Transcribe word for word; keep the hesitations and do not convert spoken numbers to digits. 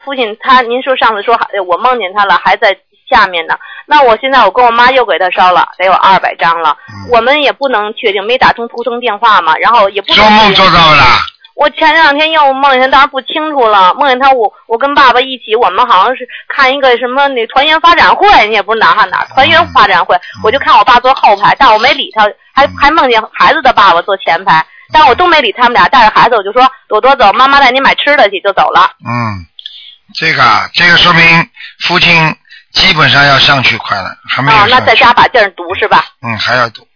父亲他，您说上次说我梦见他了，还在下面呢。那我现在我跟我妈又给他烧了，得有二百张了、嗯。我们也不能确定，没打通图腾电话嘛，然后也不做梦做到了。 我前两天又梦见他，当然不清楚了。梦见他，我我跟爸爸一起，我们好像是看一个什么那团圆发展会，你也不是哪哈哪团圆发展会、嗯，我就看我爸坐后排，但我没理他，还还梦见孩子的爸爸坐前排，但我都没理他们俩，带着孩子我就说朵朵走，妈妈带你买吃的去，就走了。 嗯，这个这个说明父亲基本上要上去快了，还没有上去。 哦，那在家把劲儿读是吧？ 嗯，还要读。